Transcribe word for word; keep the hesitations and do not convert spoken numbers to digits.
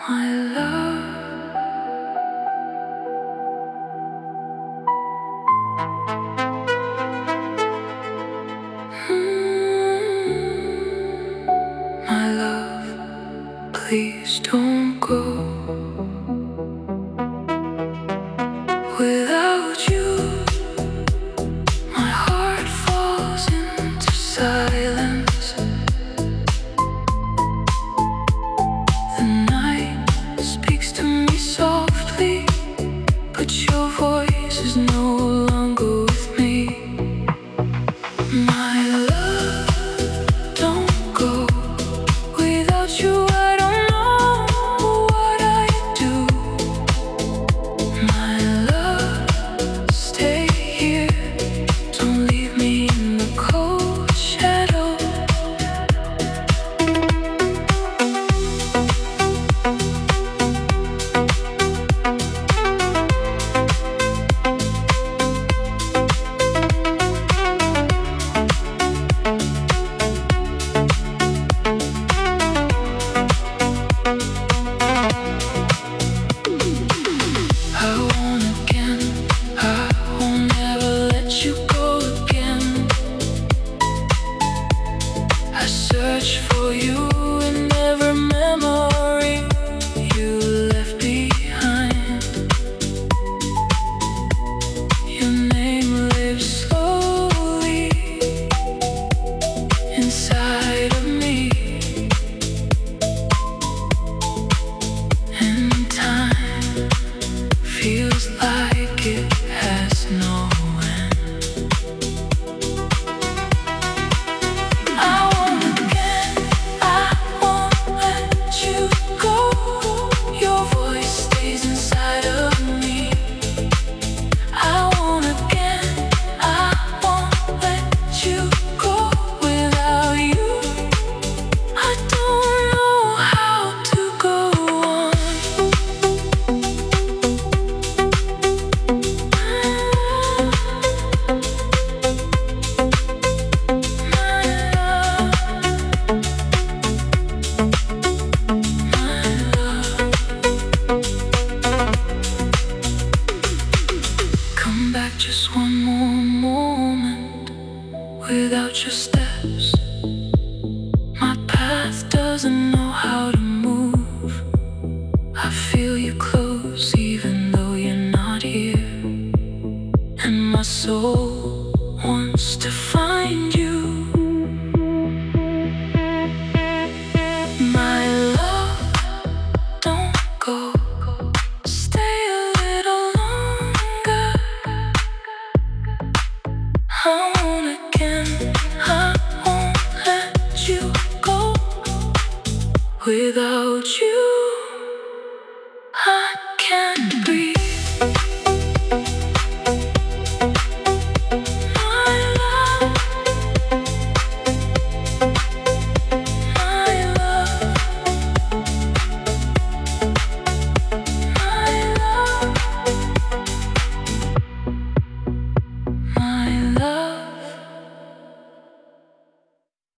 my love. Mm, my love, please don't go. Without you, my heart falls into silence. The night speaks to me softly, but your voice is no longer with me. My love, don't go. Without you, I don't know what I'd do. My love, stay here. Don't leave me in the cold shadow. I want again, I will never let you go again. I search for you in every memory you left behind. Your name lives slowly inside of me, and time feels like it has no end. I want again, I won't let you go. Your voice stays inside of me. I want again, I won't let you go. Without you, I don't know how to go on. Come back just one more moment. Without your steps, my path doesn't know how to move. I feel you close even though you're not here, and my soul wants to find you. My love, don't go. Stay a little longer. I want again, I won't let you go. Without you,